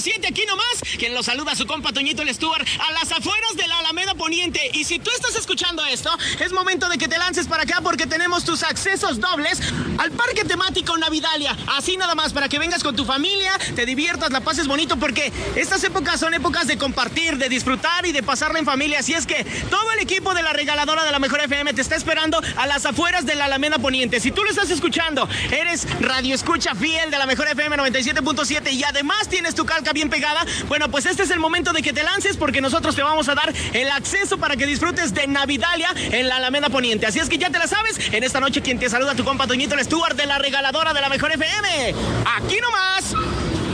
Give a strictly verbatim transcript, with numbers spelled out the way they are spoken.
siete, aquí nomás. Quien lo saluda a su compa Toñito el Stuart a las afueras de la Alameda Poniente. Y si tú estás escuchando esto, es momento de que te lances para acá porque tenemos tus accesos dobles al parque temático Navidalia. Así nada más, para que vengas con tu familia, te diviertas, la pases bonito, porque estas épocas son épocas de compartir, de disfrutar y de pasarla en familia. Así es que todo el equipo de la regaladora de la Mejor F M te está esperando a las afueras de la Alameda Poniente. Si tú lo estás escuchando, eres radio escucha fiel de la Mejor F M noventa y siete punto siete y además tienes tu calca bien pegada, bueno, pues este es el momento de que te lances porque nosotros te vamos a dar el acceso para que disfrutes de Navidalia en la Alameda Poniente. Así es que ya te la sabes. En esta noche quien te saluda tu compa Toñito el Stuart de la regaladora de la Mejor F M. Aquí nomás.